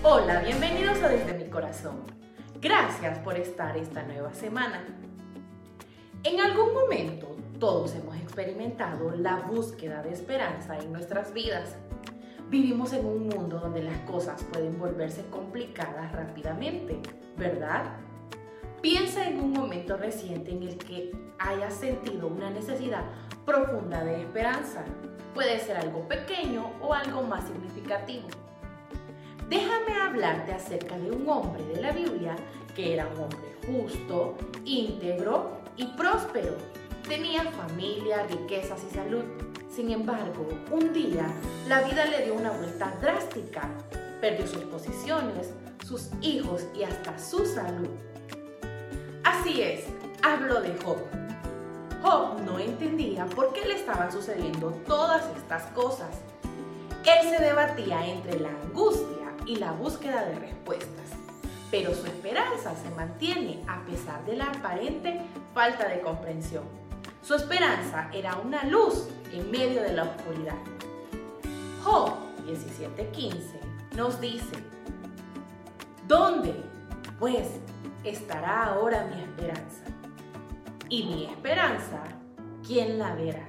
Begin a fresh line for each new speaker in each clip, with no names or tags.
Hola, bienvenidos a Desde mi Corazón. Gracias por estar esta nueva semana. En algún momento todos hemos experimentado la búsqueda de esperanza en nuestras vidas. Vivimos en un mundo donde las cosas pueden volverse complicadas rápidamente, ¿verdad? Piensa en un momento reciente en el que hayas sentido una necesidad profunda de esperanza. Puede ser algo pequeño o algo más significativo. Déjame hablarte acerca de un hombre de la Biblia que era un hombre justo, íntegro y próspero. Tenía familia, riquezas y salud. Sin embargo, un día la vida le dio una vuelta drástica. Perdió sus posiciones, sus hijos y hasta su salud. Así es, hablo de Job. Job no entendía por qué le estaban sucediendo todas estas cosas. Él se debatía entre la angustia y la búsqueda de respuestas, pero su esperanza se mantiene a pesar de la aparente falta de comprensión. Su esperanza era una luz en medio de la oscuridad. Job 17:15 nos dice: ¿dónde, pues, estará ahora mi esperanza? Y mi esperanza, ¿quién la verá?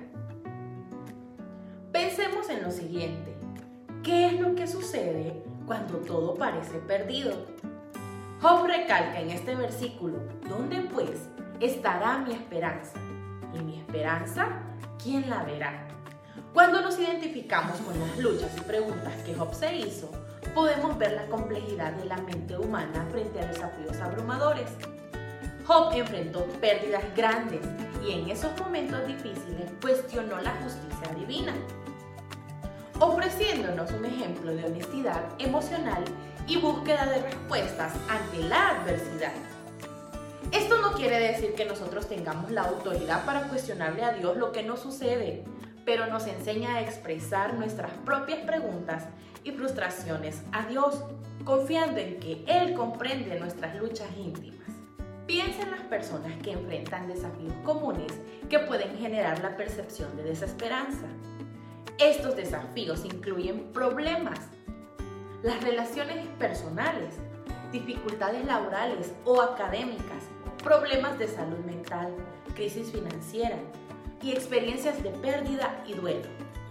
Pensemos en lo siguiente. ¿Qué es lo que sucede cuando todo parece perdido? Job recalca en este versículo: ¿dónde pues estará mi esperanza? ¿Y mi esperanza, quién la verá? Cuando nos identificamos con las luchas y preguntas que Job se hizo, podemos ver la complejidad de la mente humana frente a desafíos abrumadores. Job enfrentó pérdidas grandes y en esos momentos difíciles cuestionó la justicia divina, ofreciéndonos un ejemplo de honestidad emocional y búsqueda de respuestas ante la adversidad. Esto no quiere decir que nosotros tengamos la autoridad para cuestionarle a Dios lo que nos sucede, pero nos enseña a expresar nuestras propias preguntas y frustraciones a Dios, confiando en que Él comprende nuestras luchas íntimas. Piensa en las personas que enfrentan desafíos comunes que pueden generar la percepción de desesperanza. Estos desafíos incluyen problemas, las relaciones personales, dificultades laborales o académicas, problemas de salud mental, crisis financiera y experiencias de pérdida y duelo.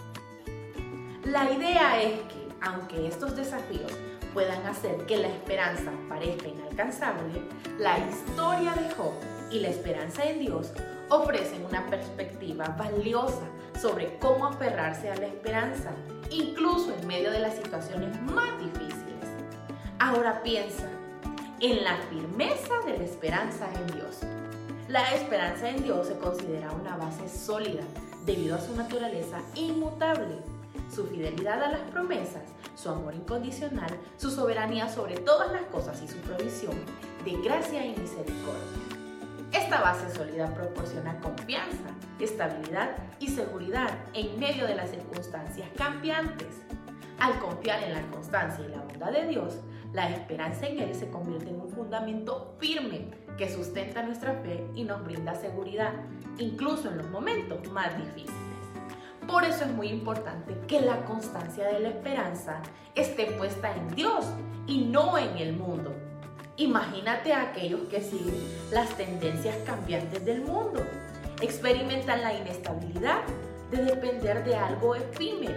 La idea es que, aunque estos desafíos puedan hacer que la esperanza parezca inalcanzable, la historia de Job y la esperanza en Dios ofrecen una perspectiva valiosa sobre cómo aferrarse a la esperanza, incluso en medio de las situaciones más difíciles. Ahora piensa en la firmeza de la esperanza en Dios. La esperanza en Dios se considera una base sólida debido a su naturaleza inmutable, su fidelidad a las promesas, su amor incondicional, su soberanía sobre todas las cosas y su provisión de gracia y misericordia. Esta base sólida proporciona confianza, estabilidad y seguridad en medio de las circunstancias cambiantes. Al confiar en la constancia y la bondad de Dios, la esperanza en Él se convierte en un fundamento firme que sustenta nuestra fe y nos brinda seguridad, incluso en los momentos más difíciles. Por eso es muy importante que la constancia de la esperanza esté puesta en Dios y no en el mundo. Imagínate a aquellos que siguen las tendencias cambiantes del mundo. Experimentan la inestabilidad de depender de algo efímero.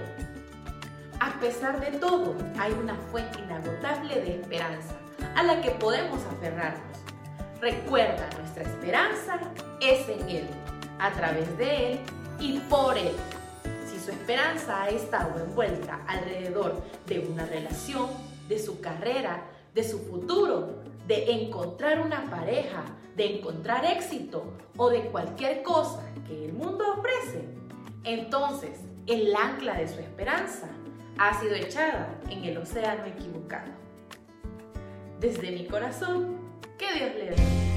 A pesar de todo, hay una fuente inagotable de esperanza a la que podemos aferrarnos. Recuerda, nuestra esperanza es en Él, a través de Él y por Él. Si su esperanza ha estado envuelta alrededor de una relación, de su carrera, de su futuro, de encontrar una pareja, de encontrar éxito o de cualquier cosa que el mundo ofrece, entonces el ancla de su esperanza ha sido echada en el océano equivocado. Desde mi corazón, que Dios le bendiga.